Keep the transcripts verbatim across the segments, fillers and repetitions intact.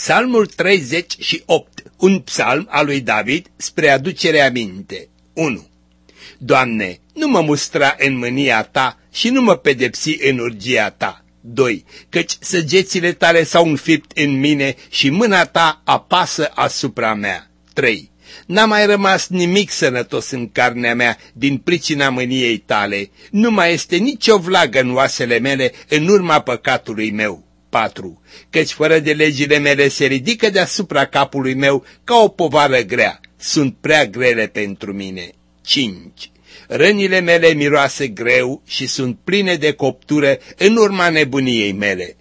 Psalmul treizeci și opt, un psalm al lui David spre aducere aminte. unu. Doamne, nu mă mustra în mânia Ta și nu mă pedepsi în urgia Ta. doi. Căci săgețile Tale s-au înfipt în mine și mâna Ta apasă asupra mea. trei. N-a mai rămas nimic sănătos în carnea mea din pricina mâniei Tale, nu mai este nicio vlagă în oasele mele în urma păcatului meu. patru. Căci fără de legile mele se ridică deasupra capului meu ca o povară grea, sunt prea grele pentru mine. cinci. Rănile mele miroase greu și sunt pline de coptură în urma nebuniei mele.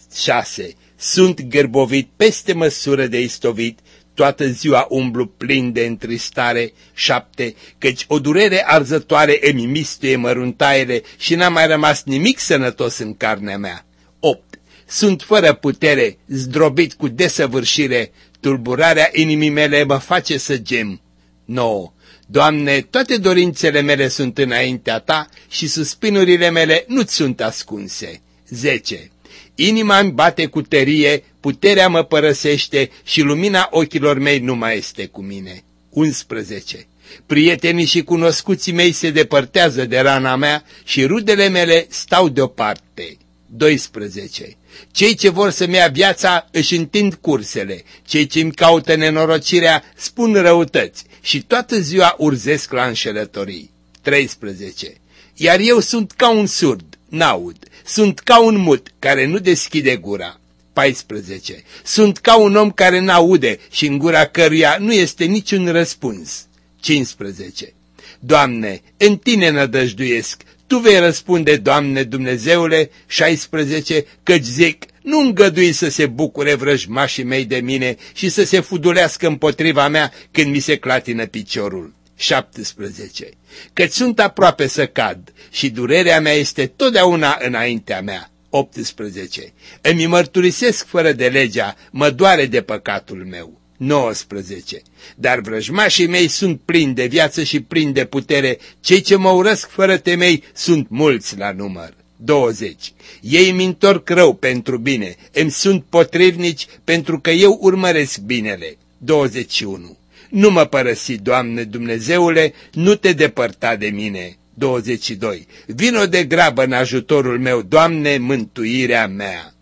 șase. Sunt gârbovit peste măsură de istovit, toată ziua umblu plin de întristare. șapte. Căci o durere arzătoare îmi mistuie măruntaiele și n-a mai rămas nimic sănătos în carnea mea. opt. Sunt fără putere, zdrobit cu desăvârșire, tulburarea inimii mele mă face să gem. nouă. Doamne, toate dorințele mele sunt înaintea Ta și suspinurile mele nu-ți sunt ascunse. zece. Inima-mi bate cu tărie, puterea mă părăsește și lumina ochilor mei nu mai este cu mine. unsprezece. Prietenii și cunoscuții mei se depărtează de rana mea și rudele mele stau deoparte. doisprezece. Cei ce vor să-mi ia viața își întind cursele, cei ce îmi caută nenorocirea spun răutăți și toată ziua urzesc la înșelătorii. treisprezece. Iar eu sunt ca un surd, n-aud, sunt ca un mut care nu deschide gura. paisprezece. Sunt ca un om care n-aude și în gura căruia nu este niciun răspuns. cincisprezece. Doamne, în Tine nădăjduiesc, Tu vei răspunde, Doamne Dumnezeule. șaisprezece. Căci zic, nu îngădui să se bucure vrăjmașii mei de mine și să se fudulească împotriva mea când mi se clatină piciorul. șaptesprezece. Căci sunt aproape să cad și durerea mea este totdeauna înaintea mea. optsprezece. Îmi mărturisesc fără de legea, mă doare de păcatul meu. nouăsprezece. Dar vrăjmașii mei sunt plini de viață și plini de putere, cei ce mă urăsc fără temei sunt mulți la număr. douăzeci. Ei îmi întorc rău pentru bine, îmi sunt potrivnici pentru că eu urmăresc binele. douăzeci și unu. Nu mă părăsi, Doamne Dumnezeule, nu te depărta de mine. douăzeci și doi. Vino de grabă în ajutorul meu, Doamne, mântuirea mea.